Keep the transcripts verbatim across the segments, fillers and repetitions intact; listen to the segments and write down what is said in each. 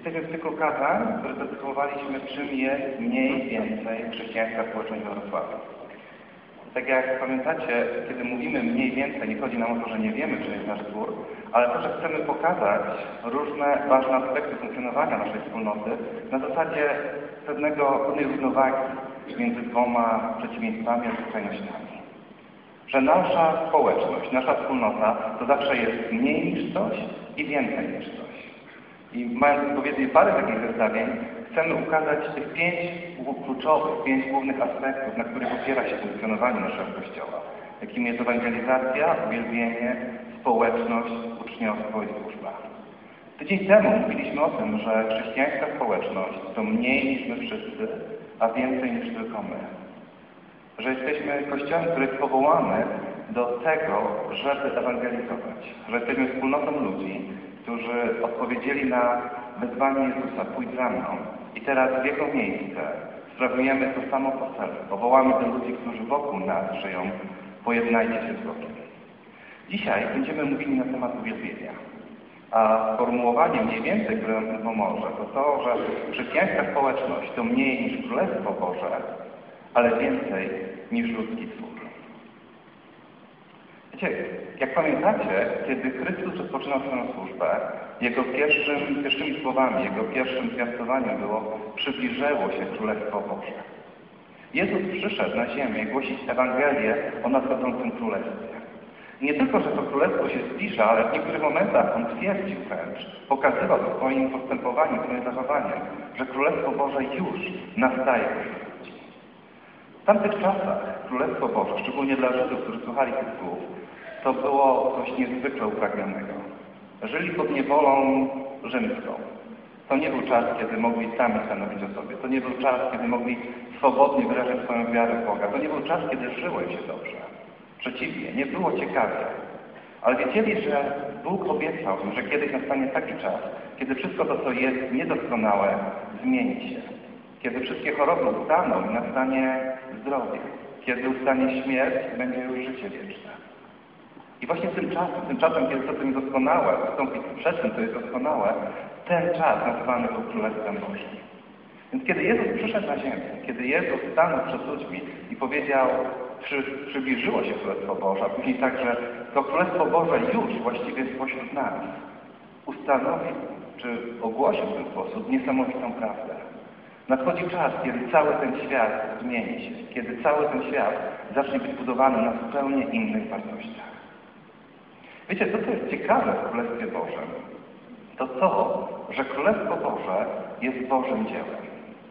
Jesteśmy w cyklu kazań, które zatytułowaliśmy Czym jest mniej więcej chrześcijańska społeczność we Wrocławiu. Tak jak pamiętacie, kiedy mówimy mniej więcej, nie chodzi nam o to, że nie wiemy, czym jest nasz zbór, ale to, że chcemy pokazać różne ważne aspekty funkcjonowania naszej wspólnoty na zasadzie pewnego, pewnej równowagi między dwoma przeciwieństwami a skrajnościami. Że nasza społeczność, nasza wspólnota to zawsze jest mniej niż coś i więcej niż coś. I mając odpowiednie parę takich zestawień, chcemy ukazać tych pięć kluczowych, pięć głównych aspektów, na których opiera się funkcjonowanie naszego Kościoła. Jakim jest ewangelizacja, uwielbienie, społeczność, uczniostwo i służba. Tydzień temu mówiliśmy o tym, że chrześcijańska społeczność to mniej niż my wszyscy, a więcej niż tylko my. Że jesteśmy Kościołem, który jest powołany do tego, żeby ewangelizować. Że jesteśmy wspólnotą ludzi, którzy odpowiedzieli na wezwanie Jezusa, pójdź za mną. I teraz w Jego miejsce sprawujemy to samo poselstwo. Wołamy do ludzi, którzy wokół nas żyją, pojednajcie się z Bogiem. Dzisiaj będziemy mówili na temat uwielbienia. A sformułowanie mniej więcej, które nam pomoże, to to, że chrześcijańska społeczność to mniej niż Królestwo Boże, ale więcej niż ludzki twór. Wiecie, jak pamiętacie, kiedy Chrystus rozpoczynał swoją służbę, Jego pierwszym, pierwszymi słowami, Jego pierwszym zwiastowaniem było przybliżyło się Królestwo Boże. Jezus przyszedł na ziemię głosić Ewangelię o nadchodzącym Królestwie. Nie tylko, że to Królestwo się zbliża, ale w niektórych momentach On twierdził wręcz, pokazywał w swoim postępowaniu, swoim zachowaniem, że Królestwo Boże już nastaje wśród ludzi. W tamtych czasach Królestwo Boże, szczególnie dla Żydów, którzy słuchali tych słów, to było coś niezwykle upragnionego. Żyli pod niewolą rzymską. To nie był czas, kiedy mogli sami stanowić o sobie. To nie był czas, kiedy mogli swobodnie wyrażać swoją wiarę w Boga. To nie był czas, kiedy żyło im się dobrze. Przeciwnie, nie było ciekawie. Ale wiedzieli, że Bóg obiecał im, że kiedyś nastanie taki czas, kiedy wszystko to, co jest niedoskonałe, zmieni się. Kiedy wszystkie choroby ustaną i nastanie zdrowie. Kiedy ustanie śmierć i będzie już życie wieczne. I właśnie tym czasem, tym czasem, kiedy to, co niedoskonałe wystąpi przed tym, co jest doskonałe, ten czas nazywany był Królestwem Bożym. Więc kiedy Jezus przyszedł na ziemię, kiedy Jezus stanął przed ludźmi i powiedział, przy, przybliżyło się Królestwo Boże, a później także to Królestwo Boże już właściwie jest pośród nas, ustanowił, czy ogłosił w ten sposób niesamowitą prawdę. Nadchodzi czas, kiedy cały ten świat zmieni się, kiedy cały ten świat zacznie być budowany na zupełnie innych wartościach. Wiecie, to, co jest ciekawe w Królestwie Bożym, to to, że Królestwo Boże jest Bożym dziełem.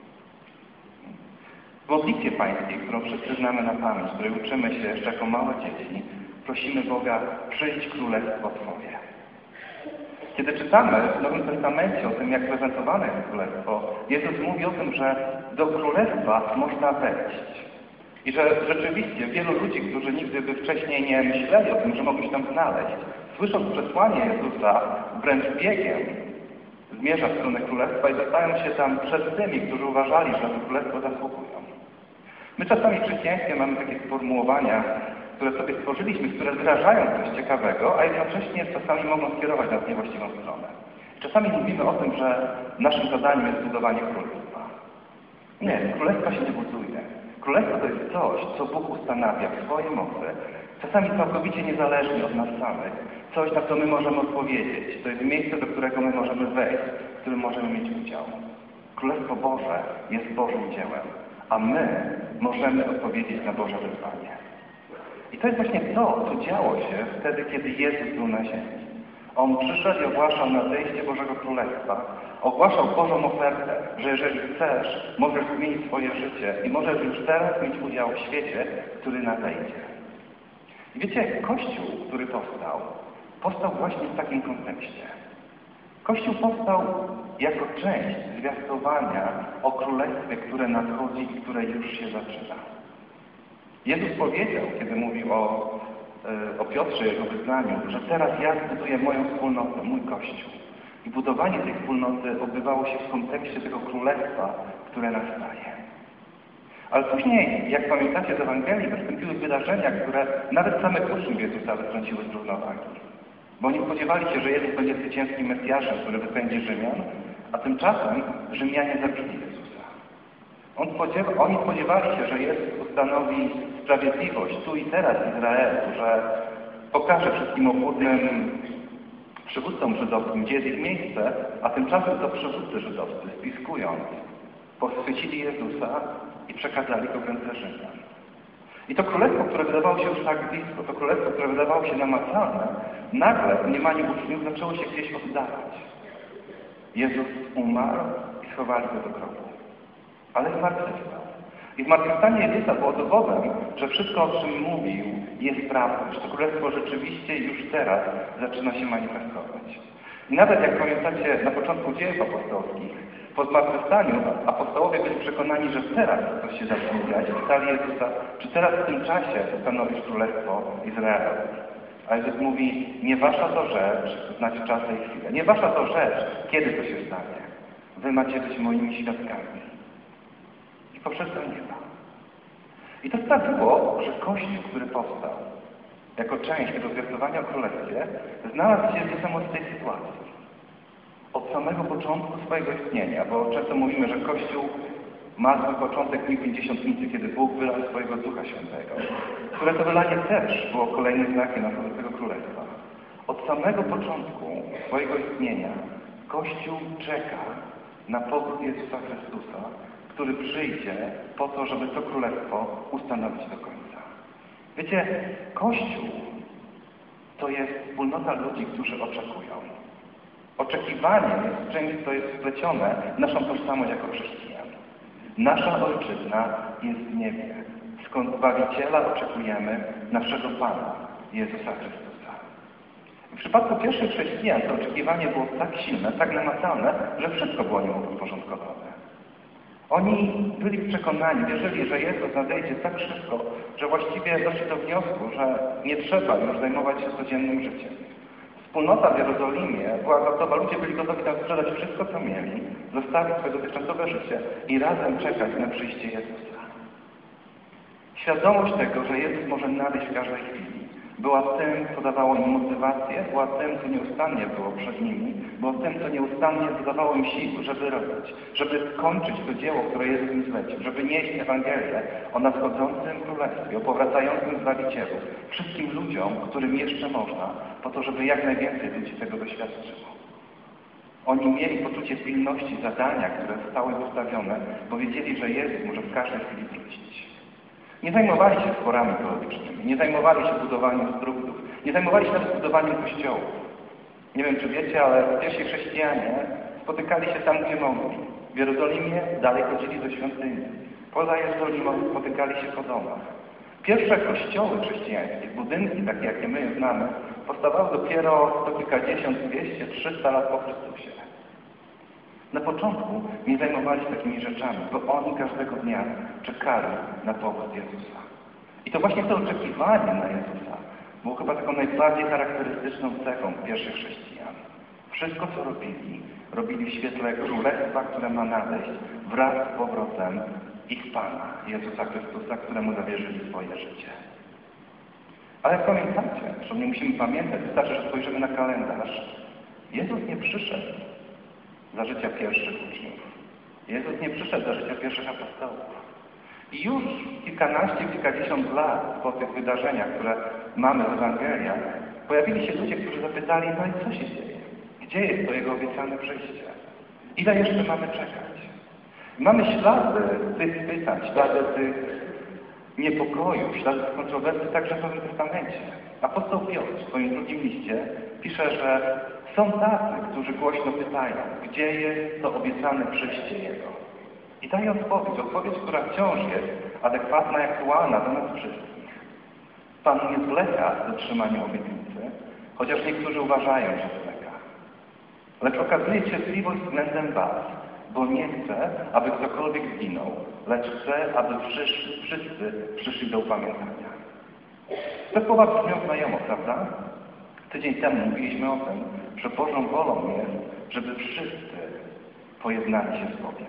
W modlitwie pańskiej, którą wszyscy znamy na pamięć, której uczymy się jeszcze jako małe dzieci, prosimy Boga, przyjdź Królestwo Twoje. Kiedy czytamy w Nowym Testamencie o tym, jak prezentowane jest Królestwo, Jezus mówi o tym, że do Królestwa można wejść. I że rzeczywiście wielu ludzi, którzy nigdy by wcześniej nie myśleli o tym, że mogą się tam znaleźć, słysząc przesłanie Jezusa, wręcz biegiem zmierza w stronę Królestwa i dostają się tam przed tymi, którzy uważali, że to Królestwo zasługują. My czasami w chrześcijaństwie mamy takie sformułowania, które sobie stworzyliśmy, które wyrażają coś ciekawego, a jednocześnie czasami mogą skierować nas w niewłaściwą stronę. Czasami mówimy o tym, że naszym zadaniem jest budowanie Królestwa. Nie, Królestwa się nie buduje. Królestwo to jest coś, co Bóg ustanawia w swojej mocy, czasami całkowicie niezależnie od nas samych, coś, na co my możemy odpowiedzieć. To jest miejsce, do którego my możemy wejść, w którym możemy mieć udział. Królestwo Boże jest Bożym dziełem, a my możemy odpowiedzieć na Boże wezwanie. I to jest właśnie to, co działo się wtedy, kiedy Jezus był na ziemi. On przyszedł i ogłaszał nadejście Bożego Królestwa. Ogłaszał Bożą ofertę, że jeżeli chcesz, możesz zmienić swoje życie i możesz już teraz mieć udział w świecie, który nadejdzie. I wiecie, Kościół, który powstał, powstał właśnie w takim kontekście. Kościół powstał jako część zwiastowania o Królestwie, które nadchodzi i które już się zaczyna. Jezus powiedział, kiedy mówił o, o Piotrze, jego wyznaniu, że teraz ja zbuduję moją wspólnotę, mój Kościół. I budowanie tej wspólnoty odbywało się w kontekście tego Królestwa, które nastaje. Ale później, jak pamiętacie z Ewangelii, wystąpiły wydarzenia, które nawet samych uczniów Jezusa wytrąciły z równowagi. Bo oni spodziewali się, że Jezus będzie zwycięskim Mesjaszem, który wypędzi Rzymian, a tymczasem Rzymianie zabili Jezusa. On spodziewa, oni spodziewali się, że Jezus ustanowi sprawiedliwość tu i teraz w Izraelu, że pokaże wszystkim obłudnym przywódcom żydowskim, gdzie jest ich miejsce, a tymczasem to przywódcy żydowscy, spiskując, poschwycili Jezusa i przekazali go w ręce Rzymian. I to królestwo, które wydawało się już tak blisko, to królestwo, które wydawało się namacalne, nagle w mniemaniu uczniów zaczęło się gdzieś oddalać. Jezus umarł i schowali go do grobu. Ale zmartwychwstał. I zmartwychwstanie Jezusa było dowodem, że wszystko, o czym mówił, jest prawdą, że to królestwo rzeczywiście już teraz zaczyna się manifestować. I nawet jak pamiętacie na początku dziejów apostolskich, po zmartwychwstaniu apostołowie byli przekonani, że teraz coś się zacznie dziać. Pytali Jezusa, czy teraz w tym czasie ustanowisz królestwo Izraela? A Jezus mówi, nie wasza to rzecz, to znaczy czas i chwilę. Nie wasza to rzecz, kiedy to się stanie. Wy macie być moimi świadkami. I poszedł do nieba. I to sprawiło, że Kościół, który powstał jako część tego zwiastowania o Królestwie, znalazł się w niesamowitej sytuacji. Od samego początku swojego istnienia, bo często mówimy, że Kościół ma swój początek w dniu pięćdziesiątnicy, kiedy Bóg wylał swojego Ducha Świętego, które to wylanie też było kolejnym znakiem nadchodzącego Królestwa. Od samego początku swojego istnienia Kościół czeka na powrót Jezusa Chrystusa, który przyjdzie po to, żeby to Królestwo ustanowić do końca. Wiecie, Kościół to jest wspólnota ludzi, którzy oczekują. Oczekiwanie jest czymś, co jest wplecione w naszą tożsamość jako chrześcijan. Nasza ojczyzna jest w niebie, skąd Zbawiciela oczekujemy naszego Pana, Jezusa Chrystusa. W przypadku pierwszych chrześcijan to oczekiwanie było tak silne, tak namacalne, że wszystko było nim uporządkowane. Oni byli przekonani, wierzyli, że Jezus nadejdzie tak szybko, że właściwie doszli do wniosku, że nie trzeba już zajmować się codziennym życiem. Wspólnota w Jerozolimie była gotowa, ludzie byli gotowi tam sprzedać wszystko, co mieli, zostawić swoje dotychczasowe życie i razem czekać na przyjście Jezusa. Świadomość tego, że Jezus może nadejść w każdej chwili, była tym, co dawało im motywację, była tym, co nieustannie było przed nimi, było tym, co nieustannie dodawało im sił, żeby robić, żeby kończyć to dzieło, które Jezus im zlecił, żeby nieść Ewangelię o nadchodzącym Królestwie, o powracającym Zbawicielu, wszystkim ludziom, którym jeszcze można, po to, żeby jak najwięcej ludzi tego doświadczyło. Oni mieli poczucie pilności zadania, które zostały postawione, bo wiedzieli, że Jezus może w każdej chwili wrócić. Nie zajmowali się sporami teologicznymi, nie zajmowali się budowaniem struktur, nie zajmowali się nawet budowaniem kościołów. Nie wiem, czy wiecie, ale pierwsi chrześcijanie spotykali się tam, gdzie mogli. W Jerozolimie dalej chodzili do świątyni. Poza Jerozolimą spotykali się po domach. Pierwsze kościoły chrześcijańskie, budynki takie, jakie my je znamy, powstawały dopiero sto kilkadziesiąt, dwieście, trzysta lat po Chrystusie. Na początku nie zajmowali się takimi rzeczami, bo oni każdego dnia czekali na powrót Jezusa. I to właśnie to oczekiwanie na Jezusa było chyba taką najbardziej charakterystyczną cechą pierwszych chrześcijan. Wszystko, co robili, robili w świetle Królestwa, które ma nadejść wraz z powrotem ich Pana, Jezusa Chrystusa, któremu zawierzyli swoje życie. Ale jak pamiętacie, że nie musimy pamiętać, wystarczy, że spojrzymy na kalendarz. Jezus nie przyszedł za życia pierwszych uczniów. Jezus nie przyszedł za życia pierwszych apostołów. I już kilkanaście, kilkadziesiąt lat po tych wydarzeniach, które mamy w Ewangeliach, pojawili się ludzie, którzy zapytali, no i co się dzieje? Gdzie jest to Jego obiecane przyjście? Ile jeszcze mamy czekać? I mamy ślady tych pytań, ślady tych niepokojów, ślady tych kontrowersji także w Nowym Testamencie. Apostoł Piotr w swoim drugim liście pisze, że są tacy, którzy głośno pytają, gdzie jest to obiecane przyjście Jego. I daje odpowiedź, odpowiedź, która wciąż jest adekwatna i aktualna do nas wszystkich. Pan nie zwleka z dotrzymaniem obietnicy, chociaż niektórzy uważają, że zwleka. Lecz okazuje cierpliwość względem was, bo nie chce, aby ktokolwiek zginął, lecz chce, aby wszyscy, wszyscy przyszli do upamiętania. Te słowa brzmią znajomo, prawda? Tydzień temu mówiliśmy o tym, że Bożą wolą jest, żeby wszyscy pojednali się z Bogiem.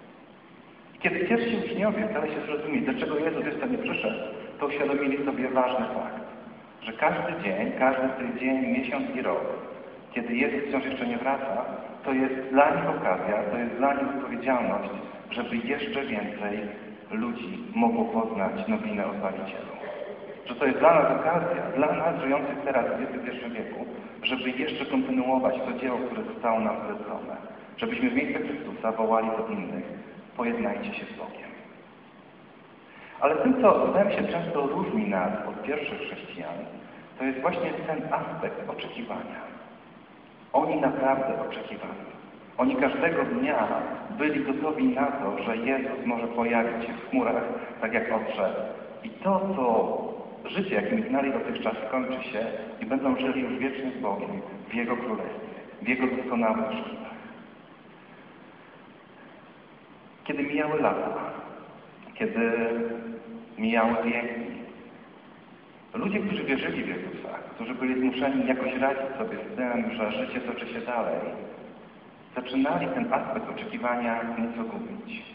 Kiedy pierwsi uczniowie starali się zrozumieć, dlaczego Jezus jeszcze nie przyszedł, to uświadomili sobie ważny fakt, że każdy dzień, każdy z tych dzień, miesiąc i rok kiedy Jezus wciąż jeszcze nie wraca, to jest dla nich okazja, to jest dla nich odpowiedzialność, żeby jeszcze więcej ludzi mogło poznać nowinę o Zbawicielu. Że to jest dla nas okazja, dla nas żyjących teraz w dwudziestym pierwszym wieku, żeby jeszcze kontynuować to dzieło, które zostało nam zlecone. Żebyśmy w miejsce Chrystusa wołali do innych: pojednajcie się z Bogiem. Ale tym, co wydaje mi się często różni nas od pierwszych chrześcijan, to jest właśnie ten aspekt oczekiwania. Oni naprawdę oczekiwali. Oni każdego dnia byli gotowi na to, że Jezus może pojawić się w chmurach, tak jak odszedł. I to, co życie, jakim znali dotychczas, skończy się i będą żyli już wiecznie z Bogiem, w Jego Królestwie, w Jego doskonałych szczytach. Kiedy mijały lata, kiedy mijały wieki, ludzie, którzy wierzyli w Jezusa, którzy byli zmuszeni jakoś radzić sobie z tym, że życie toczy się dalej, zaczynali ten aspekt oczekiwania nieco gubić.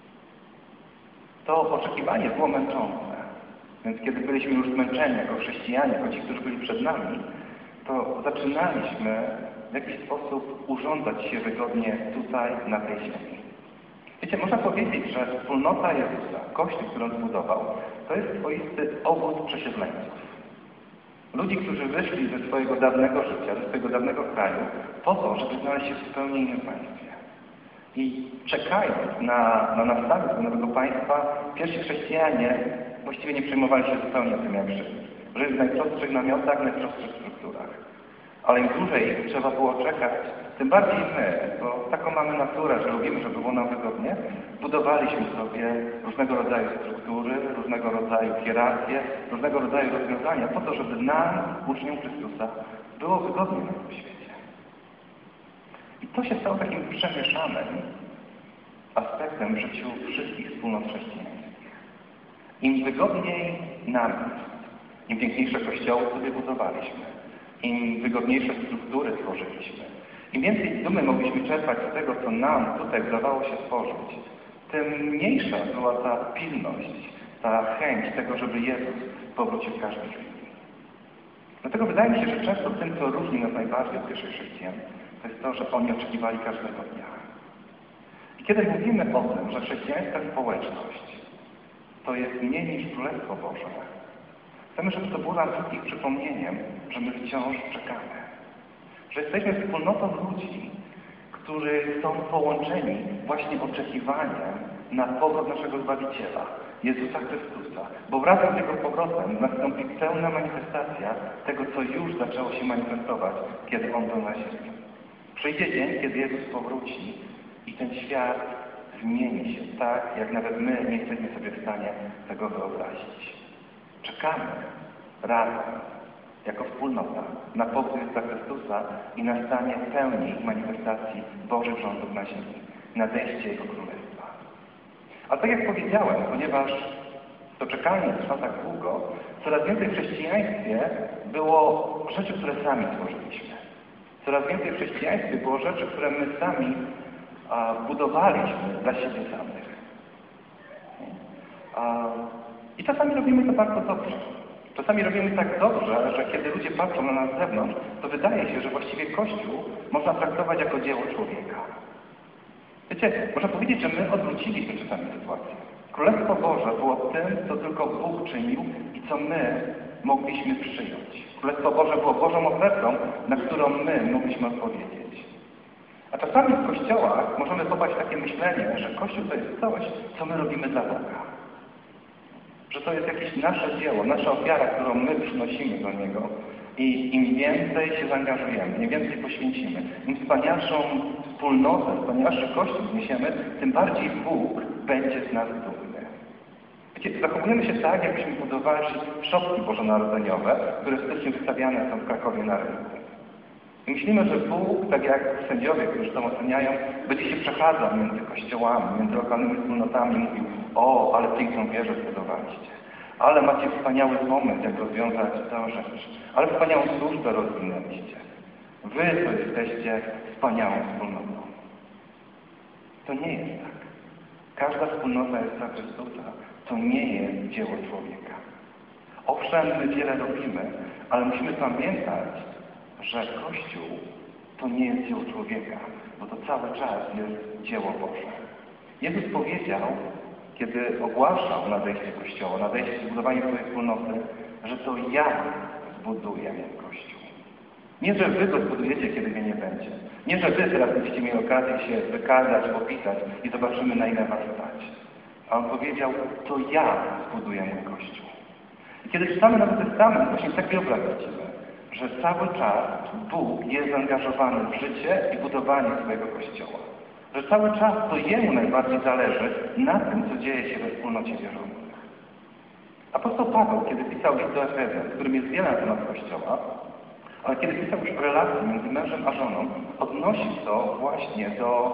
To oczekiwanie było męczące. Więc kiedy byliśmy już zmęczeni jako chrześcijanie, jako ci, którzy byli przed nami, to zaczynaliśmy w jakiś sposób urządzać się wygodnie tutaj, na tej ziemi. Wiecie, można powiedzieć, że wspólnota Jezusa, Kościół, który on zbudował, to jest swoisty obóz przesiedleńców. Ludzi, którzy wyszli ze swojego dawnego życia, ze swojego dawnego kraju, po to, żeby znaleźć się w zupełnie innym państwie. I czekając na, na nastanie tego nowego państwa, pierwsi chrześcijanie właściwie nie przejmowali się zupełnie tym, jak żyli. Żyli w najprostszych namiotach, w najprostszych strukturach. Ale im dłużej trzeba było czekać, tym bardziej my, bo taką mamy naturę, że lubimy, żeby było nam wygodnie, budowaliśmy sobie różnego rodzaju struktury, różnego rodzaju hierarchie, różnego rodzaju rozwiązania po to, żeby nam, uczniom Chrystusa, było wygodnie na tym świecie. I to się stało takim przemieszanym aspektem w życiu wszystkich wspólnot chrześcijańskich. Im wygodniej nam jest, im piękniejsze kościoły sobie budowaliśmy, im wygodniejsze struktury tworzyliśmy, im więcej dumy mogliśmy czerpać z tego, co nam tutaj udawało się stworzyć, tym mniejsza była ta pilność, ta chęć tego, żeby Jezus powrócił w każdej chwili. Dlatego wydaje mi się, że często tym, co różni nas najbardziej od pierwszych chrześcijan, to jest to, że oni oczekiwali każdego dnia. I kiedy mówimy o tym, że chrześcijańska społeczność to jest mniej niż Królestwo Boże, chcemy, żeby to było nam wszystkich przypomnieniem, że my wciąż czekamy. Że jesteśmy wspólnotą ludzi, którzy są połączeni właśnie oczekiwaniem na powrót naszego Zbawiciela, Jezusa Chrystusa. Bo wraz z Jego powrotem nastąpi pełna manifestacja tego, co już zaczęło się manifestować, kiedy On był na ziemi. Przyjdzie dzień, kiedy Jezus powróci i ten świat zmieni się tak, jak nawet my nie jesteśmy sobie w stanie tego wyobrazić. Czekamy razem, jako wspólnota, na powrót Jezusa Chrystusa i na stanie pełni manifestacji Bożych rządów na ziemi, nadejście Jego Królestwa. A tak jak powiedziałem, ponieważ to czekanie trwa tak długo, coraz więcej w chrześcijaństwie było rzeczy, które sami stworzyliśmy. Coraz więcej w chrześcijaństwie było rzeczy, które my sami a, budowaliśmy dla siebie samych. A, I czasami robimy to bardzo dobrze. Czasami robimy tak dobrze, że kiedy ludzie patrzą na nas z zewnątrz, to wydaje się, że właściwie Kościół można traktować jako dzieło człowieka. Wiecie, można powiedzieć, że my odwróciliśmy czasami sytuację. Królestwo Boże było tym, co tylko Bóg czynił i co my mogliśmy przyjąć. Królestwo Boże było Bożą ofertą, na którą my mogliśmy odpowiedzieć. A czasami w kościołach możemy popaść w takie myślenie, że Kościół to jest coś, co my robimy dla Boga. Że to jest jakieś nasze dzieło, nasza ofiara, którą my przynosimy do Niego. I im więcej się zaangażujemy, im więcej poświęcimy, im wspanialszą wspólnotę, wspanialszy Kościół zniesiemy, tym bardziej Bóg będzie z nas dumny. Wiecie, zachowujemy się tak, jakbyśmy budowali szopki bożonarodzeniowe, które w styczniu wystawiane są w Krakowie na rynku. I myślimy, że Bóg, tak jak sędziowie, którzy to oceniają, będzie się przechadzał między kościołami, między lokalnymi wspólnotami i mówił: o, ale piękną wieżę zbudowaliście. Ale macie wspaniały moment, jak rozwiązać tę rzecz. Ale wspaniałą służbę rozwinęliście. Wy to jesteście wspaniałą wspólnotą. To nie jest tak. Każda wspólnota jest dla Chrystusa. To nie jest dzieło człowieka. Owszem, my wiele robimy, ale musimy pamiętać, że Kościół to nie jest dzieło człowieka, bo to cały czas jest dzieło Boże. Jezus powiedział, kiedy ogłaszał nadejście Kościoła, nadejście zbudowanie swojej wspólnoty, że to ja zbuduję Kościół. Nie, że wy go zbudujecie, kiedy mnie nie będzie. Nie, że wy teraz będziecie mieli okazję się wykazać, opisać i zobaczymy, na ile was stać. A on powiedział, to ja zbuduję mój Kościół. I kiedy czytamy Nowy Testament, właśnie taki obraz widzimy, że cały czas Bóg jest zaangażowany w życie i budowanie swojego Kościoła. Że cały czas to Jemu najbardziej zależy na tym, co dzieje się we wspólnocie wierzących. Apostoł Paweł, kiedy pisał list do Efezjan, w którym jest wiele na temat Kościoła, ale kiedy pisał już o relacji między mężem a żoną, odnosił to właśnie do,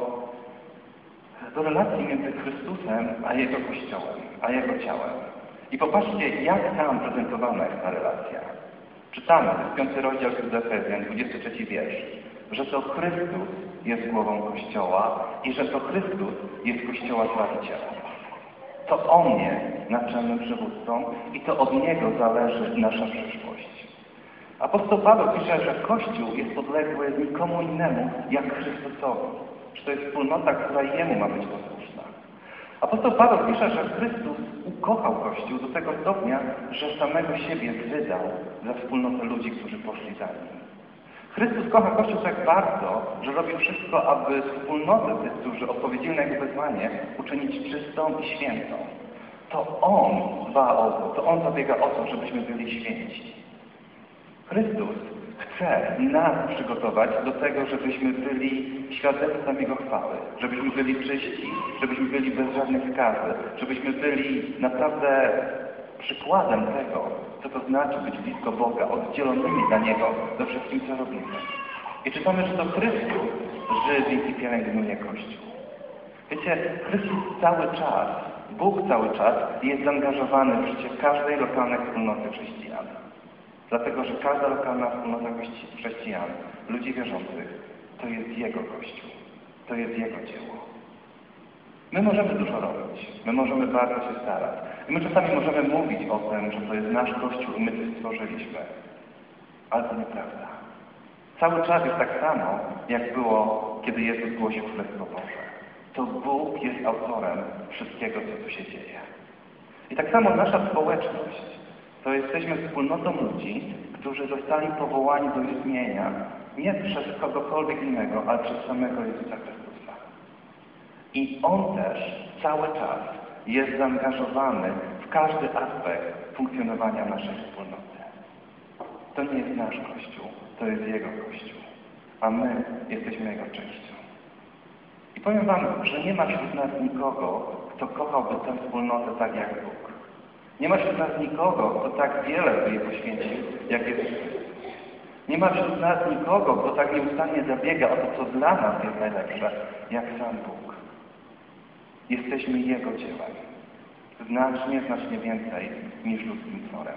do relacji między Chrystusem a Jego Kościołem, a Jego ciałem. I popatrzcie, jak tam prezentowana jest ta relacja. Czytamy, to jest piąty rozdział do Efezjan, dwudziesty trzeci wiersz, że to Chrystus jest głową Kościoła i że to Chrystus jest Kościoła Zbawicielem. To On jest naczelnym przywódcą i to od Niego zależy nasza przyszłość. Apostoł Paweł pisze, że Kościół jest podległy nikomu innemu jak Chrystusowi. Że to jest wspólnota, która Jemu ma być posłuszna. Apostoł Paweł pisze, że Chrystus ukochał Kościół do tego stopnia, że samego siebie wydał za wspólnotę ludzi, którzy poszli za Nim. Chrystus kocha Kościół tak bardzo, że robi wszystko, aby wspólnotę tych, którzy odpowiedzieli na Jego wezwanie, uczynić czystą i świętą. To On dba o to, to On zabiega o to, żebyśmy byli święci. Chrystus chce nas przygotować do tego, żebyśmy byli świadectwem Jego chwały, żebyśmy byli czyści, żebyśmy byli bez żadnych skazy, żebyśmy byli naprawdę przykładem tego, co to znaczy być blisko Boga, oddzielonymi dla Niego we wszystkim, co robimy. I czytamy, że to Chrystus żywi i pielęgnuje Kościół. Wiecie, Chrystus cały czas, Bóg cały czas jest zaangażowany w życie każdej lokalnej wspólnoty chrześcijan. Dlatego, że każda lokalna wspólnota chrześcijan, ludzi wierzących, to jest Jego Kościół. To jest Jego dzieło. My możemy dużo robić. My możemy bardzo się starać. I my czasami możemy mówić o tym, że to jest nasz Kościół i my to stworzyliśmy. Ale to nieprawda. Cały czas jest tak samo, jak było, kiedy Jezus głosił Królestwo Boże. To Bóg jest autorem wszystkiego, co tu się dzieje. I tak samo nasza społeczność to jesteśmy wspólnotą ludzi, którzy zostali powołani do istnienia nie przez kogokolwiek innego, ale przez samego Jezusa Chrystusa. I On też cały czas jest zaangażowany w każdy aspekt funkcjonowania naszej wspólnoty. To nie jest nasz Kościół, to jest Jego Kościół, a my jesteśmy Jego częścią. I powiem Wam, że nie ma wśród nas nikogo, kto kochałby tę wspólnotę tak jak Bóg. Nie ma wśród nas nikogo, kto tak wiele by jej poświęcił, jak Jezus Chrystus. Nie ma wśród nas nikogo, kto tak nieustannie zabiega o to, co dla nas jest najlepsze, jak sam Bóg. Jesteśmy Jego dziełem. Znacznie, znacznie więcej niż ludzkim tworem.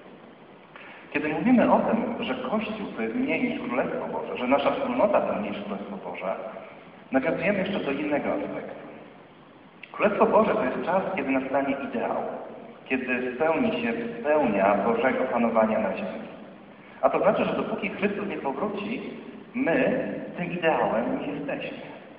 Kiedy mówimy o tym, że Kościół to jest mniej niż Królestwo Boże, że nasza wspólnota to mniej niż Królestwo Boże, nawiązujemy jeszcze do innego aspektu. Królestwo Boże to jest czas, kiedy nastanie ideał, kiedy spełni się, spełnia Bożego panowania na ziemi. A to znaczy, że dopóki Chrystus nie powróci, my tym ideałem nie jesteśmy.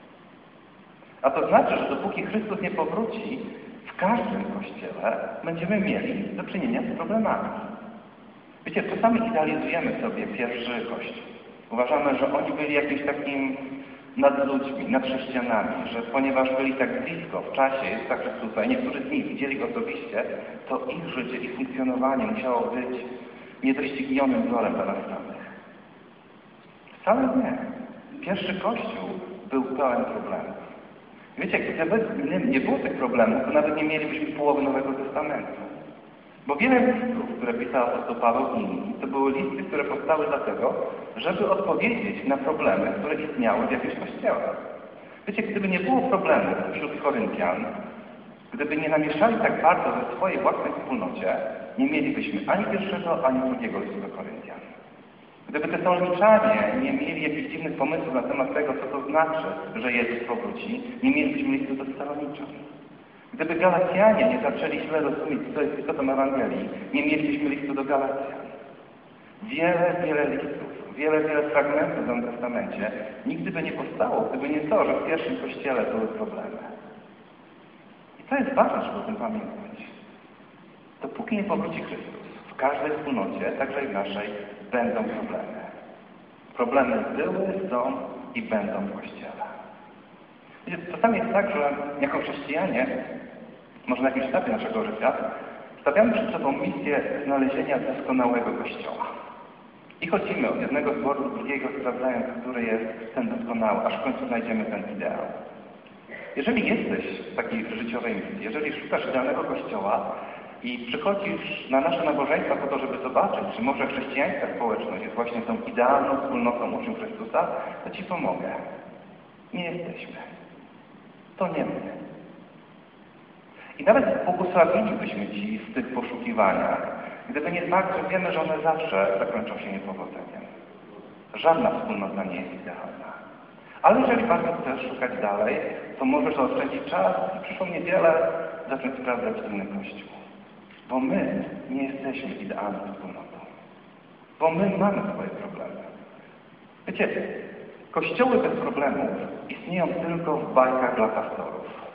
A to znaczy, że dopóki Chrystus nie powróci, w każdym Kościele będziemy mieli do czynienia z problemami. Wiecie, czasami idealizujemy sobie pierwszy Kościół. Uważamy, że oni byli jakimś takim nad ludźmi, nad chrześcijanami, że ponieważ byli tak blisko w czasie Jezusa Chrystusa i niektórzy z nich widzieli Go osobiście, to ich życie i funkcjonowanie musiało być niedoścignionym wzorem dla nas samych. Wcale nie. Pierwszy Kościół był pełen problemów. Wiecie, gdyby nie było tych problemów, to nawet nie mielibyśmy połowy Nowego Testamentu. Bo wiele listów, które pisał apostoł Paweł i inni, to były listy, które powstały dlatego, żeby odpowiedzieć na problemy, które istniały w jakimś kościele. Wiecie, gdyby nie było problemów wśród Koryntian, gdyby nie namieszali tak bardzo we swojej własnej wspólnocie, nie mielibyśmy ani pierwszego, ani drugiego listu do Koryntian. Gdyby Tesaloniczanie nie mieli jakichś dziwnych pomysłów na temat tego, co to znaczy, że Jezus powróci, nie mielibyśmy listu do Tesaloniczan. Gdyby Galacjanie nie zaczęli źle rozumieć, co jest istotą Ewangelii, nie mielibyśmy listu do Galacjan. Wiele, wiele listów, wiele, wiele fragmentów w Nowym Testamencie nigdy by nie powstało, gdyby nie to, że w pierwszym Kościele były problemy. I to jest ważne, żeby o tym pamiętać. Dopóki nie powróci Chrystus, w każdej wspólnocie, także i w naszej, będą problemy. Problemy były, są i będą w Kościele. Wiecie, czasami jest tak, że jako chrześcijanie, może na jakimś etapie naszego życia, stawiamy przed sobą misję znalezienia doskonałego Kościoła. I chodzimy od jednego zboru do drugiego, sprawdzając, który jest ten doskonały, aż w końcu znajdziemy ten ideał. Jeżeli jesteś w takiej życiowej misji, jeżeli szukasz idealnego Kościoła i przychodzisz na nasze nabożeństwa po to, żeby zobaczyć, czy może chrześcijańska społeczność jest właśnie tą idealną wspólnotą uczniów Chrystusa, to Ci pomogę. Nie jesteśmy. To nie my. I nawet błogosławilibyśmy Ci w tych poszukiwaniach, gdyby nie fakt, że wiemy, że one zawsze zakończą się niepowodzeniem. Żadna wspólnota nie jest idealna. Ale jeżeli bardzo chcesz szukać dalej, to możesz zaoszczędzić czas i przyszłą niedzielę zacząć sprawdzać inny Kościół. Bo my nie jesteśmy idealną wspólnotą. Bo my mamy swoje problemy. Wiecie, kościoły bez problemów istnieją tylko w bajkach dla pastorów.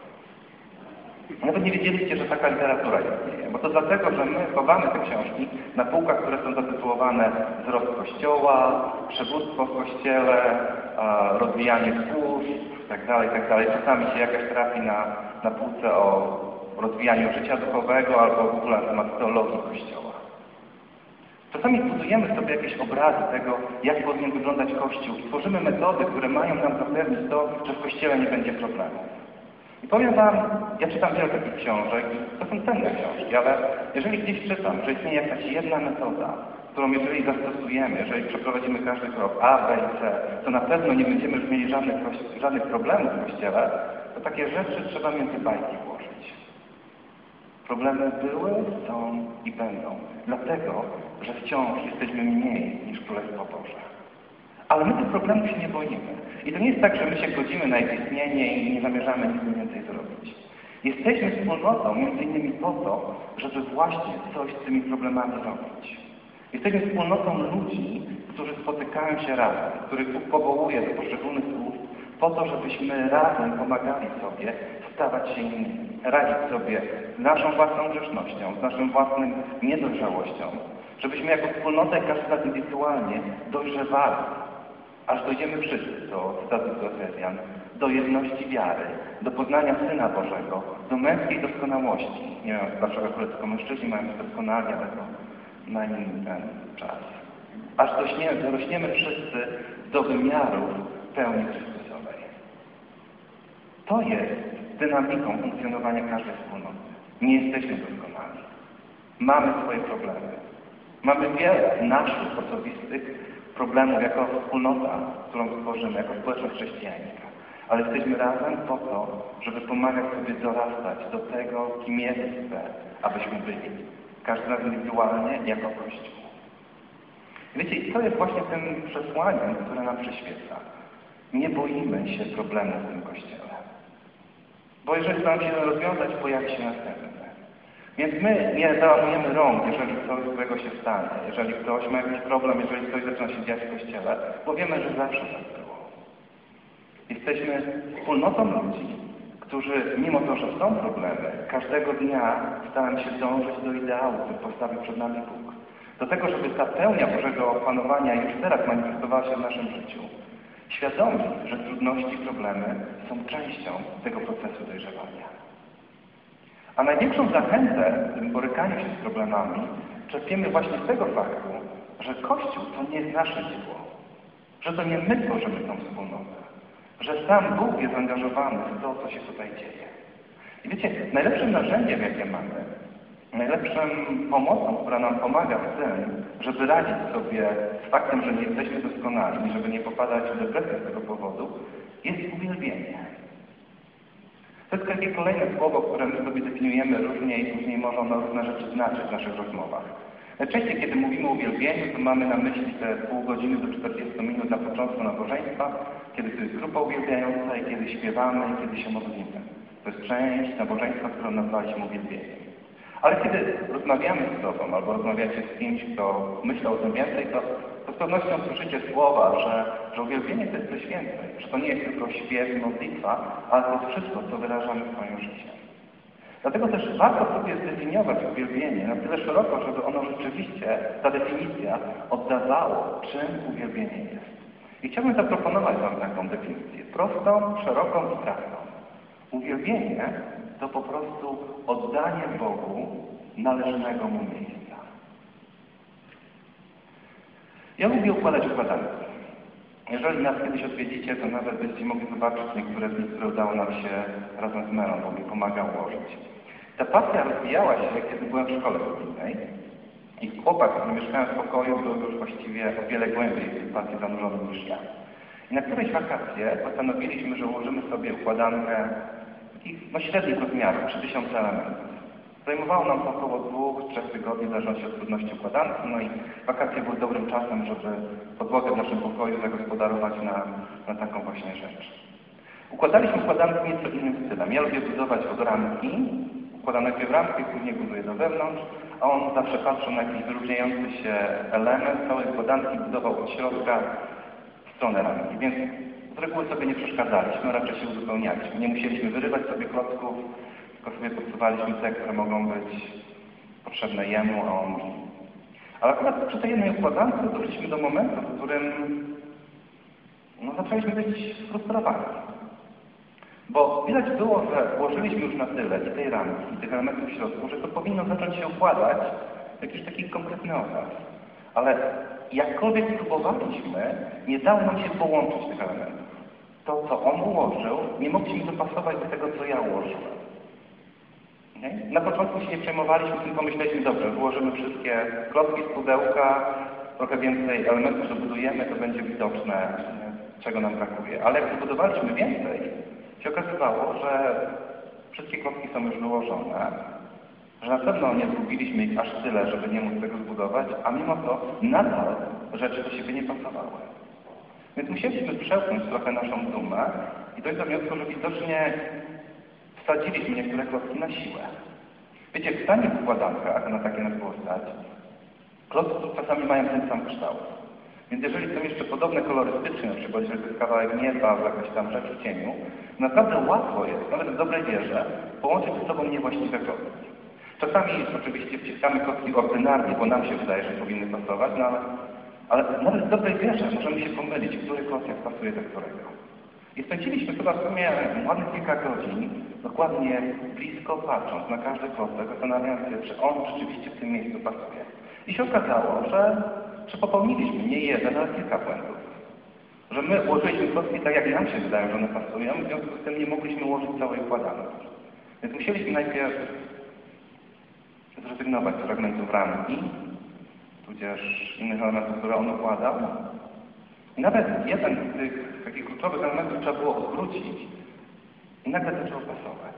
Nawet nie wiedzieliście, że taka literatura istnieje, bo to dlatego, że my chowamy te książki na półkach, które są zatytułowane Wzrost Kościoła, Przywództwo w Kościele, rozwijanie służb, itd., itd. Czasami się jakaś trafi na, na półce o rozwijaniu życia duchowego albo w ogóle na temat teologii Kościoła. Czasami budujemy sobie jakieś obrazy tego, jak powinien wyglądać Kościół i tworzymy metody, które mają nam zapewnić to, że w Kościele nie będzie problemów. I powiem Wam, ja czytam wiele takich książek, to są cenne książki, ale jeżeli gdzieś czytam, że istnieje jakaś jedna metoda, którą jeżeli zastosujemy, jeżeli przeprowadzimy każdy krok A, B i C, to na pewno nie będziemy już mieli żadnych, żadnych problemów w Kościele, to takie rzeczy trzeba między bajki włożyć. Problemy były, są i będą, dlatego, że wciąż jesteśmy mniej niż Królestwo Boże. Ale my tych problemów się nie boimy. I to nie jest tak, że my się godzimy na ich istnienie i nie zamierzamy nic więcej zrobić. Jesteśmy wspólnotą między innymi po to, żeby właśnie coś z tymi problemami robić. Jesteśmy wspólnotą ludzi, którzy spotykają się razem, których Bóg powołuje do poszczególnych służb po to, żebyśmy razem pomagali sobie stawać się innymi, radzić sobie z naszą własną grzesznością, z naszą własną niedojrzałością, żebyśmy jako wspólnotę, każdy z nas indywidualnie dojrzewali, aż dojdziemy wszyscy do statusu Efezjan, do jedności wiary, do poznania Syna Bożego, do męskiej doskonałości. Nie wiem, dlaczego akurat tylko mężczyźni mają być doskonali, ale to na inny ten czas. Aż dorośniemy, dorośniemy wszyscy do wymiaru pełni Chrystusowej. To jest dynamiką funkcjonowania każdej wspólnoty. Nie jesteśmy doskonali. Mamy swoje problemy. Mamy wiele naszych osobistych problemów jako wspólnota, którą stworzymy, jako społeczność chrześcijańska. Ale jesteśmy razem po to, żeby pomagać sobie dorastać do tego, kim jest chce, abyśmy byli. Każdy z nas indywidualnie, jako Kościół. Wiecie, to jest właśnie tym przesłaniem, które nam przyświeca. Nie boimy się problemu w tym Kościele. Bo jeżeli nam się rozwiązać, pojawi się następny. Więc my nie załamujemy rąk, jeżeli coś złego się stanie, jeżeli ktoś ma jakiś problem, jeżeli coś zaczyna się dziać w Kościele, bo wiemy, że zawsze tak było. Jesteśmy wspólnotą ludzi, którzy mimo to, że są problemy, każdego dnia starają się dążyć do ideału, który postawił przed nami Bóg. Do tego, żeby ta pełnia Bożego opanowania już teraz manifestowała się w naszym życiu. Świadomi, że trudności i problemy są częścią tego procesu dojrzewania. A największą zachętę w tym borykaniu się z problemami czerpiemy właśnie z tego faktu, że Kościół to nie jest nasze dzieło. Że to nie my tworzymy tą wspólnotę. Że sam Bóg jest zaangażowany w to, co się tutaj dzieje. I wiecie, najlepszym narzędziem, jakie mamy, najlepszą pomocą, która nam pomaga w tym, żeby radzić sobie z faktem, że nie jesteśmy doskonali, żeby nie popadać w depresję z tego powodu, jest uwielbienie. To jest takie kolejne słowo, które my sobie definiujemy różnie i później może ono różne rzeczy znaczyć w naszych rozmowach. Najczęściej, kiedy mówimy o uwielbieniu, to mamy na myśli te pół godziny do czterdziestu minut na początku nabożeństwa, kiedy to jest grupa uwielbiająca i kiedy śpiewamy i kiedy się modlimy. To jest część nabożeństwa, którą nazwaliśmy uwielbieniem. Ale kiedy rozmawiamy z sobą, albo rozmawiacie z kimś, kto myślał o tym więcej, to, to z pewnością słyszycie słowa, że, że uwielbienie to jest coś więcej, że to nie jest tylko śpiew i modlitwa, ale to jest wszystko, co wyrażamy swoim życiem. Dlatego też warto sobie zdefiniować uwielbienie na tyle szeroko, żeby ono rzeczywiście, ta definicja, oddawało, czym uwielbienie jest. I chciałbym zaproponować Wam taką definicję, prostą, szeroką i trafną. Uwielbienie to po prostu oddanie Bogu należnego Mu miejsca. Ja lubię układać układanki. Jeżeli nas kiedyś odwiedzicie, to nawet będziecie mogli zobaczyć niektóre z nich, które udało nam się razem z Merą, bo mi pomaga ułożyć. Ta pasja rozwijała się, kiedy byłem w szkole biblijnej i chłopak, który mieszkałem w pokoju, był już właściwie o wiele głębiej w tej pasji zanurzony niż ja. I na którejś wakacje postanowiliśmy, że ułożymy sobie układankę takich no, średnich rozmiarów, trzy tysiące elementów. Zajmowało nam to około dwóch, trzech tygodni, w zależności od trudności układanki, no i wakacje były dobrym czasem, żeby podłogę w naszym pokoju zagospodarować na, na taką właśnie rzecz. Układaliśmy układanki nieco innym stylem. Ja lubię budować od ramki, układam najpierw ramkę i później buduję do wewnątrz, a on zawsze patrzył na jakiś wyróżniający się element całej układanki, budował od środka w stronę ramki, więc z reguły sobie nie przeszkadzaliśmy, raczej się uzupełnialiśmy. Nie musieliśmy wyrywać sobie klocków, tylko sobie podsuwaliśmy te, które mogą być potrzebne jemu, a on mi. Ale akurat przy tej jednej układance doszliśmy do momentu, w którym no, zaczęliśmy być sfrustrowani. Bo widać było, że ułożyliśmy już na tyle i tej ramki, i tych elementów w środku, że to powinno zacząć się układać w jakiś taki konkretny obraz. Ale jakkolwiek próbowaliśmy, nie dało nam się połączyć tych elementów. To, co on ułożył, nie mogliśmy dopasować do tego, co ja ułożyłem. Nie? Na początku się nie przejmowaliśmy, tylko myśleliśmy, dobrze, wyłożymy wszystkie klocki z pudełka, trochę więcej elementów dobudujemy, to będzie widoczne, czego nam brakuje. Ale jak dobudowaliśmy więcej, się okazywało, że wszystkie klocki są już wyłożone, że na pewno nie zgubiliśmy ich aż tyle, żeby nie móc tego zbudować, a mimo to nadal rzeczy do siebie nie pasowały. Więc musieliśmy przełknąć trochę naszą dumę i dojść do wniosku, że widocznie wsadziliśmy niektóre klocki na siłę. Wiecie, w stanych układankach, na takie nas było stać, klocki czasami mają ten sam kształt. Więc jeżeli są jeszcze podobne kolorystycznie, na przykład, że to jest kawałek nieba, albo jakaś tam rzecz w cieniu, naprawdę łatwo jest, nawet w dobrej wierze, połączyć ze sobą niewłaściwe klocki. Czasami oczywiście wciskamy klocki ordynarnie, bo nam się wydaje, że powinny pasować, no ale, ale nawet w dobrej wierze możemy się pomylić, który klocek pasuje do którego. I spędziliśmy chyba w sumie ładnych kilka godzin, dokładnie blisko patrząc na każdy klocek, zastanawiając się, czy on rzeczywiście w tym miejscu pasuje. I się okazało, że, że popełniliśmy nie jeden, ale kilka błędów. Że my ułożyliśmy klocki tak, jak nam się wydaje, że one pasują, w związku z tym nie mogliśmy ułożyć całej układanki. Więc musieliśmy najpierw zrezygnować z fragmentów ramki, tudzież innych elementów, które on układał. I nawet jeden z tych takich kluczowych elementów trzeba było odwrócić i nagle zaczęło pasować.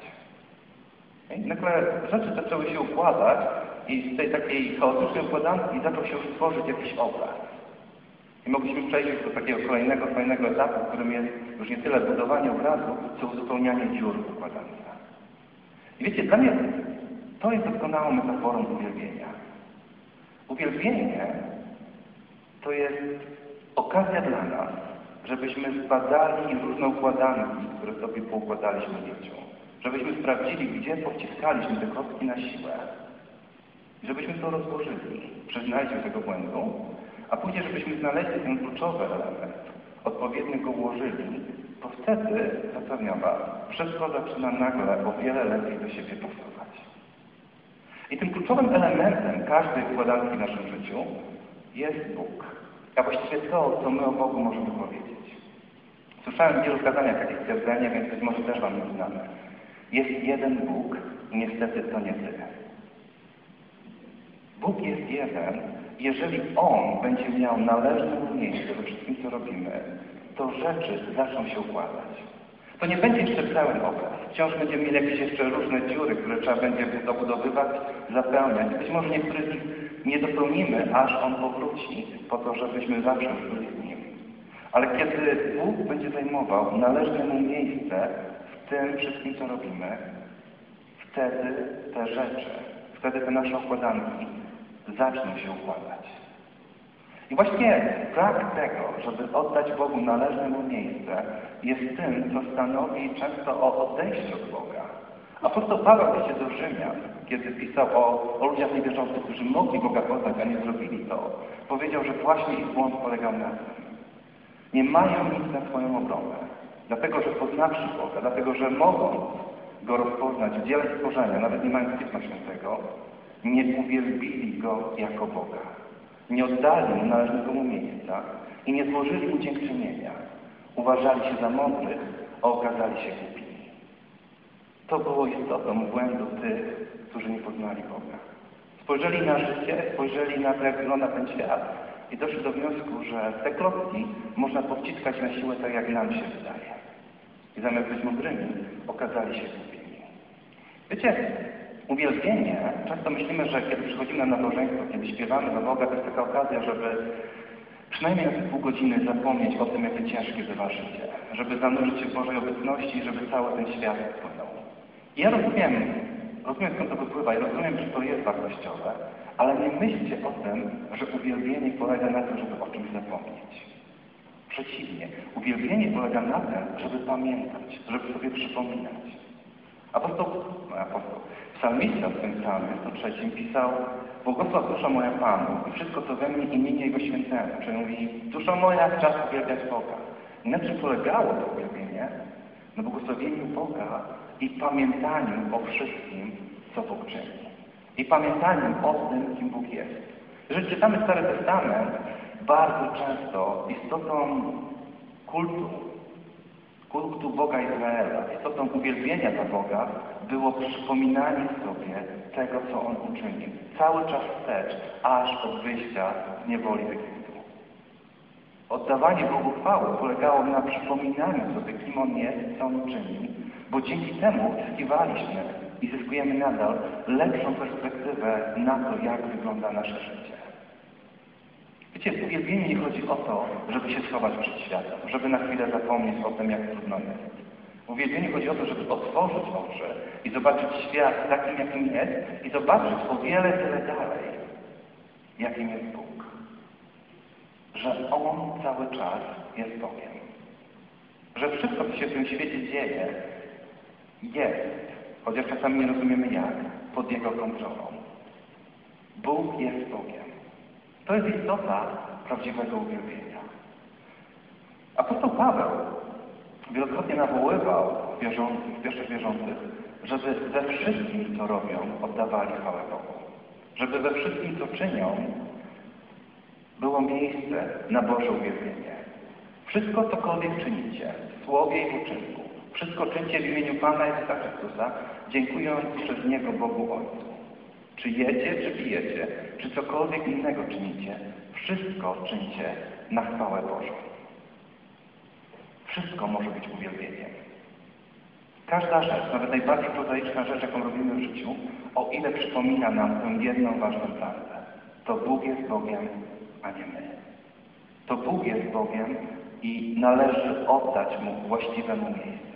I nagle rzeczy zaczęły się układać i z tej takiej chaotycznej układanki zaczął się już tworzyć jakiś obraz. I mogliśmy przejść do takiego kolejnego, fajnego etapu, w którym jest już nie tyle budowanie obrazu, co uzupełnianie dziur w układance. I wiecie, dla mnie to jest doskonałą metaforą uwielbienia. Uwielbienie to jest okazja dla nas, żebyśmy zbadali różne układanki, które sobie poukładaliśmy w życiu. Żebyśmy sprawdzili, gdzie powciskaliśmy te klocki na siłę. I żebyśmy to rozłożyli, przyznali się tego błędu, a później, żebyśmy znaleźli ten kluczowy element, odpowiednio go ułożyli, bo wtedy, zapewniam Was, wszystko zaczyna nagle o wiele lepiej do siebie pasować. I tym kluczowym elementem każdej układanki w naszym życiu jest Bóg. A właściwie to, co my o Bogu możemy powiedzieć. Słyszałem w wielu kazaniach takie stwierdzenie, więc być może też Wam nie znane. Jest jeden Bóg i niestety to nie Ty. Bóg jest jeden. Jeżeli On będzie miał należne miejsce we wszystkim, co robimy, to rzeczy zaczną się układać. To nie będzie jeszcze pełen obraz. Wciąż będziemy mieli jakieś jeszcze różne dziury, które trzeba będzie dobudowywać, zapełniać. Być może niektóre z nich nie dopełnimy, aż On powróci, po to, żebyśmy zawsze byli z Nim. Ale kiedy Bóg będzie zajmował należne Mu miejsce w tym wszystkim, co robimy, wtedy te rzeczy, w wtedy te nasze układanki zaczną się układać. I właśnie brak tego, żeby oddać Bogu należne mu miejsce, jest tym, co stanowi często o odejściu od Boga. Apostoł Paweł w liście do Rzymian, kiedy pisał o, o ludziach niewierzących, którzy mogli Boga poznać, a nie zrobili to, powiedział, że właśnie ich błąd polegał na tym. Nie mają nic na swoją obronę, dlatego że poznawszy Boga, dlatego że mogąc Go rozpoznać w dziele stworzenia, nawet nie mając Pisma Świętego, nie uwielbili Go jako Boga. Nie oddali Mu należnego Mu miejsca i nie złożyli Mu dziękczynienia. Uważali się za mądrych, a okazali się głupi. To było istotą błędu tych, którzy nie poznali Boga. Spojrzeli na życie, spojrzeli na to, jak wygląda ten świat i doszli do wniosku, że te klocki można powciskać na siłę tak, jak nam się wydaje. I zamiast być mądrymi, okazali się głupimi. Wiecie, uwielbienie, często myślimy, że kiedy przychodzimy na nabożeństwo, kiedy śpiewamy do Boga, to jest taka okazja, żeby przynajmniej na te pół godziny zapomnieć o tym, jakie ciężkie bywa życie. Żeby zanurzyć się w Bożej obecności, żeby cały ten świat wpłynął. I ja rozumiem, rozumiem skąd to wypływa i rozumiem, że to jest wartościowe, ale nie myślcie o tym, że uwielbienie polega na tym, żeby o czymś zapomnieć. Przeciwnie, uwielbienie polega na tym, żeby pamiętać, żeby sobie przypominać. Apostoł, no apostoł, psalmista w tym psalmie sto trzecim pisał: błogosław dusza moja Panu i wszystko, co we mnie imienie Jego świętemu. Czyli mówi, dusza moja, czas uwielbiać Boga. I na czym polegało to uwielbienie? Na błogosławieniu Boga i pamiętaniu o wszystkim, co Bóg czyni. I pamiętaniu o tym, kim Bóg jest. Jeżeli czytamy Stary Testament, bardzo często istotą kultu, kultu Boga Izraela, istotą uwielbienia dla Boga było przypominanie sobie tego, co On uczynił. Cały czas wstecz, aż od wyjścia z niewoli Egiptu. Oddawanie Bogu chwały polegało na przypominaniu sobie, kim On jest, co On uczynił, bo dzięki temu zyskiwaliśmy i zyskujemy nadal lepszą perspektywę na to, jak wygląda nasze życie. Wiecie, w uwielbieniu nie chodzi o to, żeby się schować przed światem, żeby na chwilę zapomnieć o tym, jak trudno jest. W uwielbieniu chodzi o to, żeby otworzyć oczy i zobaczyć świat takim, jakim jest i zobaczyć o wiele, wiele dalej, jakim jest Bóg. Że On cały czas jest Bogiem. Że wszystko, co się w tym świecie dzieje, jest, chociaż czasami nie rozumiemy jak, pod Jego kontrolą. Bóg jest Bogiem. To jest istota prawdziwego uwielbienia. Apostoł Paweł wielokrotnie nawoływał wierzących, pierwszych wierzących, żeby we wszystkim, co robią, oddawali chwałę Bogu. Żeby we wszystkim, co czynią, było miejsce na Boże uwielbienie. Wszystko, cokolwiek czynicie, w słowie i w uczynku, wszystko czyńcie w imieniu Pana Jezusa Chrystusa, dziękując przez Niego Bogu Ojcu. Czy jecie, czy pijecie, czy cokolwiek innego czynicie, wszystko czyńcie na chwałę Bożą. Wszystko może być uwielbieniem. Każda rzecz, nawet najbardziej prozaiczna rzecz, jaką robimy w życiu, o ile przypomina nam tę jedną ważną prawdę, to Bóg jest Bogiem, a nie my. To Bóg jest Bogiem i należy oddać Mu właściwemu miejscu.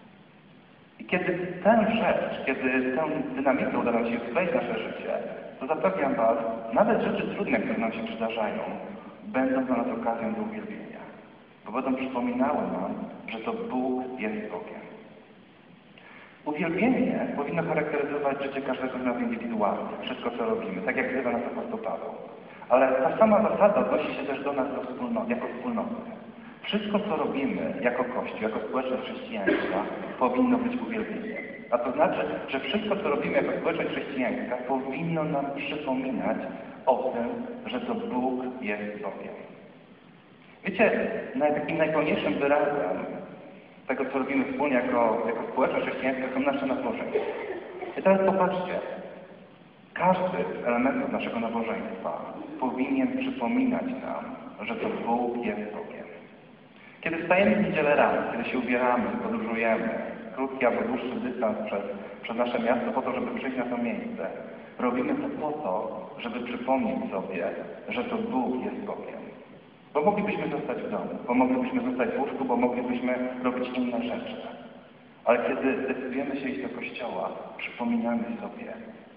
I kiedy tę rzecz, kiedy tę dynamikę uda nam się wejść w nasze życie, to zapewniam Was, nawet rzeczy trudne, które nam się przydarzają, będą dla nas okazją do uwielbienia. Bo będą przypominały nam, że to Bóg jest Bogiem. Uwielbienie powinno charakteryzować życie każdego z nas indywidualnie, wszystko, co robimy, tak jak wzywa nas apostoł Paweł. Ale ta sama zasada odnosi się też do nas do wspólnoty, jako wspólnoty. Wszystko, co robimy jako Kościół, jako społeczność chrześcijańska, powinno być uwielbieniem. A to znaczy, że wszystko, co robimy jako społeczność chrześcijańska, powinno nam przypominać o tym, że to Bóg jest Bogiem. Wiecie, takim najpełniejszym wyrazem tego, co robimy wspólnie jako, jako społeczność chrześcijańska, są nasze nabożeństwa. I teraz popatrzcie. Każdy z elementów naszego nabożeństwa powinien przypominać nam, że to Bóg jest Bogiem. Kiedy wstajemy w niedzielę rano, kiedy się ubieramy, podróżujemy, krótki albo dłuższy dystans przez, przez nasze miasto po to, żeby przyjść na to miejsce, robimy to po to, żeby przypomnieć sobie, że to Bóg jest Bogiem. Bo moglibyśmy zostać w domu, bo moglibyśmy zostać w łóżku, bo moglibyśmy robić inne rzeczy. Ale kiedy decydujemy się iść do kościoła, przypominamy sobie,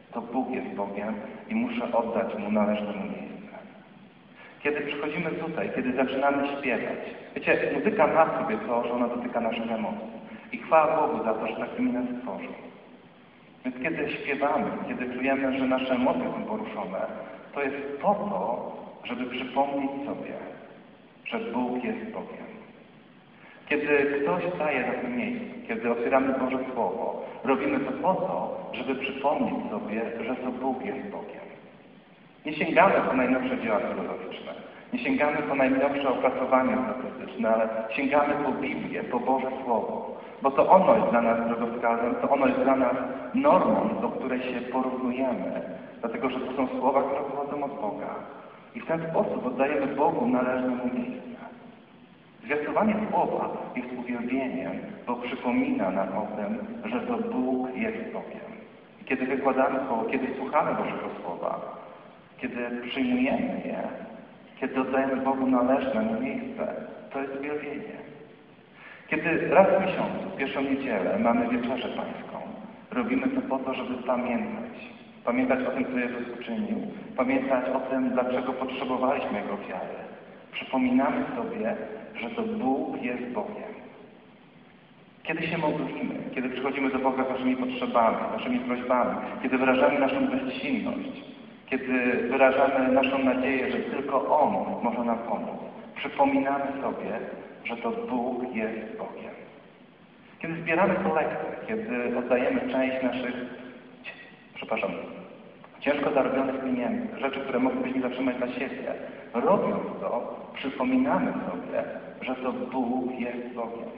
To Bóg jest Bogiem i muszę oddać Mu należne Mu miejsce. Kiedy przychodzimy tutaj, kiedy zaczynamy śpiewać, wiecie, muzyka ma sobie to, że ona dotyka naszych emocji. I chwała Bogu za to, że takimi nas stworzył. Więc kiedy śpiewamy, kiedy czujemy, że nasze emocje są poruszone, to jest po to, żeby przypomnieć sobie, że Bóg jest Bogiem. Kiedy ktoś staje na tym miejscu, kiedy otwieramy Boże Słowo, robimy to po to, żeby przypomnieć sobie, że to Bóg jest Bogiem. Nie sięgamy po najnowsze dzieła filozoficzne, nie sięgamy po najnowsze opracowania statystyczne, ale sięgamy po Biblię, po Boże Słowo, bo to ono jest dla nas drogowskazem, to ono jest dla nas normą, do której się porównujemy, dlatego że to są słowa, które pochodzą od Boga. I w ten sposób oddajemy Bogu należne Mu miejsce. Zwiastowanie słowa jest uwielbieniem, bo przypomina nam o tym, że to Bóg jest Bogiem. I kiedy wykładamy słowo, kiedy słuchamy Bożego Słowa, kiedy przyjmujemy je, kiedy oddajemy Bogu należne Mu miejsce, to jest uwielbienie. Kiedy raz w miesiącu, w pierwszą niedzielę, mamy Wieczerzę Pańską, robimy to po to, żeby pamiętać. Pamiętać o tym, co Jezus uczynił. Pamiętać o tym, dlaczego potrzebowaliśmy Jego ofiary. Przypominamy sobie, że to Bóg jest Bogiem. Kiedy się modlimy, kiedy przychodzimy do Boga z naszymi potrzebami, naszymi prośbami, kiedy wyrażamy naszą bezsilność, kiedy wyrażamy naszą nadzieję, że tylko On może nam pomóc, przypominamy sobie, że to Bóg jest Bogiem. Kiedy zbieramy kolektę, kiedy oddajemy część naszych, przepraszam, ciężko zarobionych pieniędzy, rzeczy, które moglibyśmy zatrzymać dla siebie, robiąc to, przypominamy sobie, że to Bóg jest Bogiem.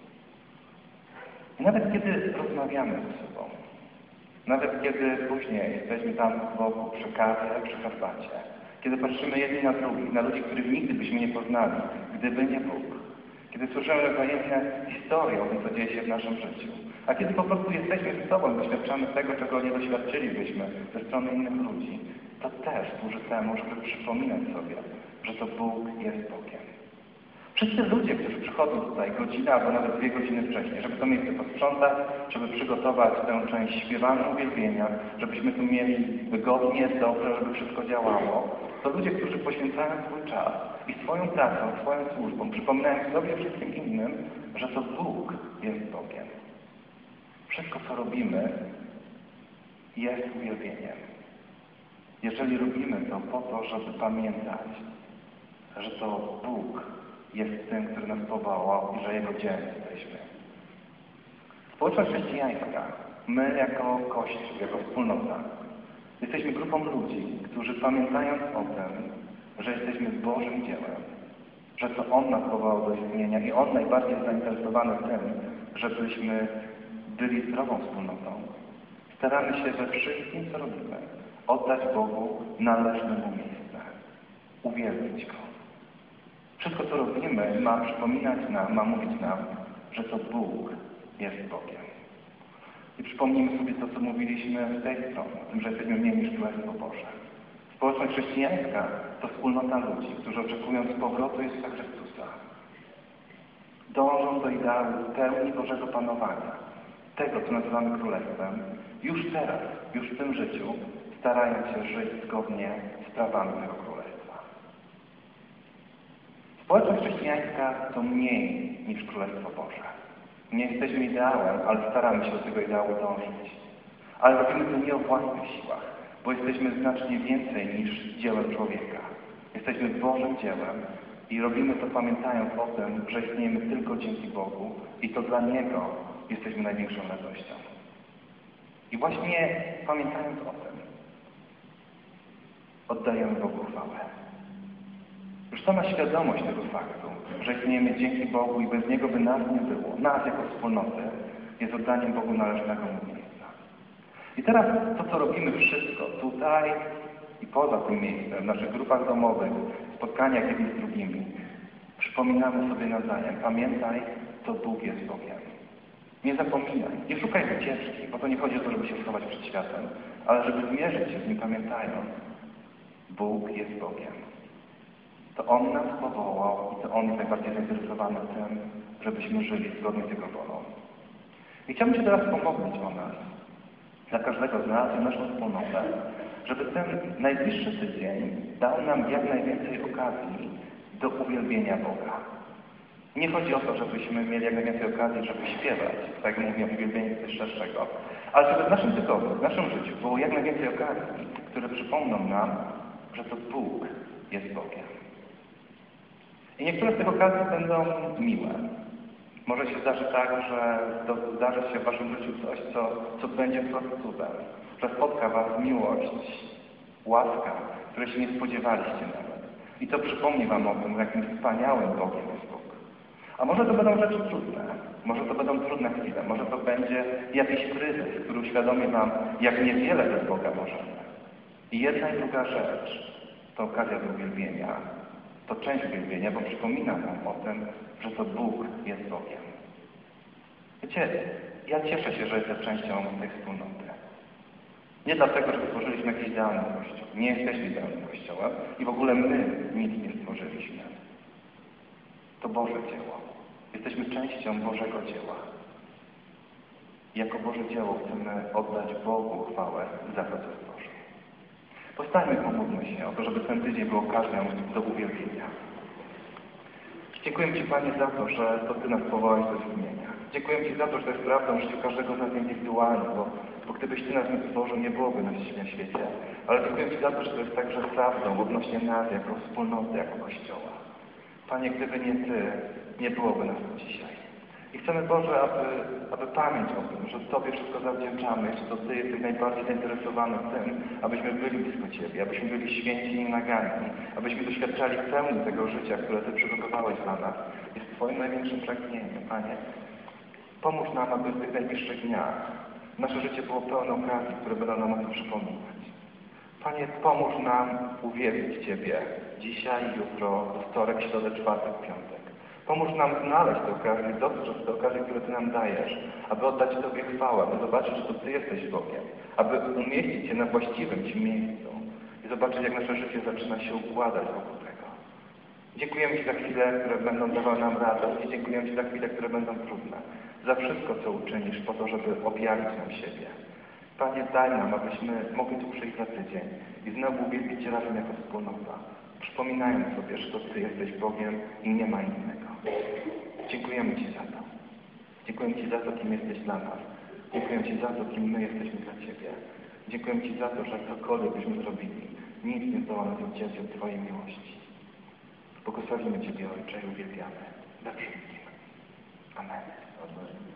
I nawet kiedy rozmawiamy ze sobą, nawet kiedy później jesteśmy tam z boku przy kawie, przy herbacie, kiedy patrzymy jedni na drugich, na ludzi, których nigdy byśmy nie poznali, gdyby nie Bóg, kiedy słyszymy wzajemne historie o tym, co dzieje się w naszym życiu, a kiedy po prostu jesteśmy z sobą i doświadczamy tego, czego nie doświadczylibyśmy ze strony innych ludzi, to też służy temu, żeby przypominać sobie, że to Bóg jest Bogiem. Wszyscy ludzie, którzy przychodzą tutaj godzinę albo nawet dwie godziny wcześniej, żeby to miejsce posprzątać, żeby przygotować tę część śpiewaną uwielbienia, żebyśmy tu mieli wygodnie, dobrze, żeby wszystko działało, to ludzie, którzy poświęcają swój czas i swoją pracą, swoją służbą, przypominają sobie wszystkim innym, że to Bóg jest Bogiem. Wszystko, co robimy, jest uwielbieniem. Jeżeli robimy to po to, żeby pamiętać, że to Bóg jest tym, który nas powołał i że Jego dziełem jesteśmy. Społeczność chrześcijańska, my jako Kościół, jako wspólnota, jesteśmy grupą ludzi, którzy pamiętając o tym, że jesteśmy Bożym dziełem, że to On nas powołał do istnienia i On najbardziej jest zainteresowany tym, żebyśmy byli zdrową wspólnotą, staramy się we wszystkim, co robimy, oddać Bogu należne Mu miejsce, uwielbić Go. Wszystko, co robimy, ma przypominać nam, ma mówić nam, że to Bóg jest Bogiem. I przypomnijmy sobie to, co mówiliśmy z tej strony, o tym, że jesteśmy mniej niż Królestwo Boże. Społeczność chrześcijańska to wspólnota ludzi, którzy oczekując powrotu Jezusa Chrystusa, dążą do ideału pełni Bożego Panowania, tego, co nazywamy Królestwem, już teraz, już w tym życiu, starając się żyć zgodnie z prawami tego Królestwa. Społeczność chrześcijańska to mniej niż Królestwo Boże. Nie jesteśmy ideałem, ale staramy się do tego ideału dążyć. Ale robimy to nie o własnych siłach, bo jesteśmy znacznie więcej niż dziełem człowieka. Jesteśmy Bożym dziełem i robimy to pamiętając o tym, że istniejemy tylko dzięki Bogu i to dla Niego jesteśmy największą radością. I właśnie pamiętając o tym, oddajemy Bogu chwałę. Już sama świadomość tego faktu, że istniejemy dzięki Bogu i bez Niego by nas nie było, nas jako wspólnoty, jest oddaniem Bogu należnego Mu miejsca. I teraz to, co robimy wszystko tutaj i poza tym miejscem, w naszych grupach domowych, spotkaniach jedni z drugimi, przypominamy sobie nawzajem, pamiętaj, to Bóg jest Bogiem. Nie zapominaj, nie szukaj ucieczki, bo to nie chodzi o to, żeby się schować przed światem, ale żeby zmierzyć się z Nim pamiętając, Bóg jest Bogiem. To On nas powołał i to On jest najbardziej zainteresowany tym, żebyśmy żyli zgodnie z Jego wolą. I chciałbym się teraz pomodlić o nas, dla każdego z nas i naszą wspólnotę, żeby ten najbliższy tydzień dał nam jak najwięcej okazji do uwielbienia Boga. Nie chodzi o to, żebyśmy mieli jak najwięcej okazji, żeby śpiewać, tak jak mówię o uwielbieniu coś szerszego, ale żeby w naszym tygodniu, w naszym życiu było jak najwięcej okazji, które przypomną nam, że to Bóg jest Bogiem. I niektóre z tych okazji będą miłe. Może się zdarzy tak, że to zdarzy się w waszym życiu coś, co, co będzie wprost cudem, że spotka was miłość, łaska, której się nie spodziewaliście nawet. I to przypomni wam o tym, jakim wspaniałym Bogiem jest Bóg. A może to będą rzeczy trudne, może to będą trudne chwile, może to będzie jakiś kryzys, który uświadomi wam, jak niewiele bez Boga możemy. I jedna i druga rzecz to okazja do uwielbienia, to część uwielbienia, bo przypomina nam o tym, że to Bóg jest Bogiem. Wiecie, ja cieszę się, że jestem częścią tej wspólnoty. Nie dlatego, że stworzyliśmy jakiś idealny Kościół. Nie jesteśmy idealnym Kościołem i w ogóle my nic nie stworzyliśmy. To Boże dzieło. Jesteśmy częścią Bożego dzieła. I jako Boże dzieło chcemy oddać Bogu chwałę za to, co stworzył. Powstańmy, pomódlmy się o to, żeby ten tydzień był okazją do uwielbienia. Dziękuję Ci, Panie, za to, że to Ty nas powołałeś do zbawienia. Dziękuję Ci za to, że to jest prawdą w życiu każdego z nas indywidualnie, bo, bo gdybyś Ty nas nie stworzył, nie byłoby nas na świecie. Ale dziękuję Ci za to, że to jest także prawdą odnośnie nas jako wspólnoty, jako Kościoła. Panie, gdyby nie Ty, nie byłoby nas tu dzisiaj. I chcemy, Boże, aby, aby pamięć o tym, że Tobie wszystko zawdzięczamy, że to Ty jesteś najbardziej zainteresowany tym, abyśmy byli blisko Ciebie, abyśmy byli święci i naganni, abyśmy doświadczali pełni tego życia, które Ty przygotowałeś dla nas. Jest Twoim największym pragnieniem, Panie. Pomóż nam, aby w tych najbliższych dniach nasze życie było pełne okazji, które będą nam o tym przypominać. Panie, pomóż nam uwielbić Ciebie dzisiaj, jutro, we wtorek, środę, czwartek, piątek. Pomóż nam znaleźć te okazje, dostrzec te okazje, które Ty nam dajesz, aby oddać Tobie chwałę, aby zobaczyć, że to Ty jesteś Bogiem, aby umieścić się na właściwym Ci miejscu i zobaczyć, jak nasze życie zaczyna się układać wokół tego. Dziękujemy Ci za chwile, które będą dawały nam radość i dziękujemy Ci za chwile, które będą trudne. Za wszystko, co uczynisz po to, żeby objawić nam siebie. Panie, daj nam, abyśmy mogli tu przyjść za tydzień i znowu uwielbić Cię razem jako wspólnota, przypominając sobie, że to Ty jesteś Bogiem i nie ma innego. Dziękujemy Ci za to. Dziękuję Ci za to, kim jesteś dla nas. Dziękuję Ci za to, kim my jesteśmy dla Ciebie. Dziękuję Ci za to, że cokolwiek byśmy zrobili, nic nie zdoła nas odciąć od Twojej miłości. Błogosławimy Ciebie, Ojcze, i uwielbiamy we wszystkim. Amen.